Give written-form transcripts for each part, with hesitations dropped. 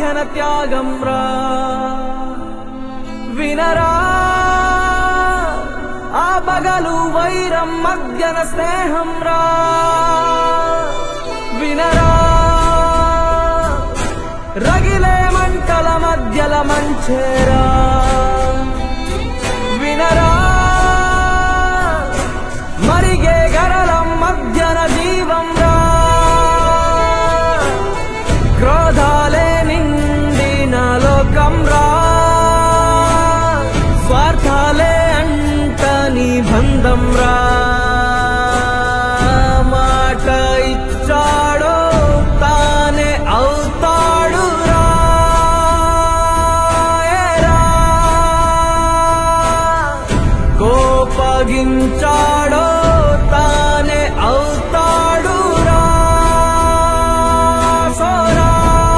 మధ్యన త్యాగం రా వినరా ఆ పగలు వైరం మధ్యన స్నేహం రా వినరా రగిలే మంటల మధ్యల మంచేరా వినరా మరిగే గరళం మధ్యన జీవం రా క్రోధాలే నిండిన లోకం రా స్వార్థాలే అంటని బంధం రా మాట ఇచ్చాడో తానే అవుతాడు రా కోపగించాడో తానే అవుతాడు రా సోరా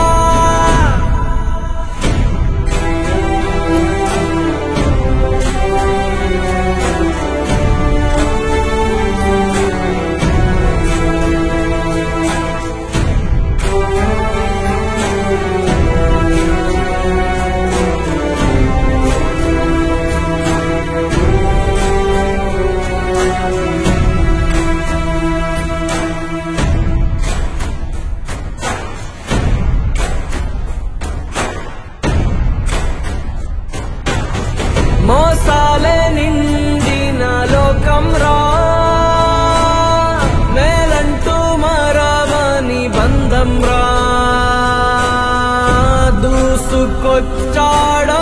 మోసాలే నిండిన లోకం రా మేలంటూ మరవని బంధం రా దూసుకొచ్చాడో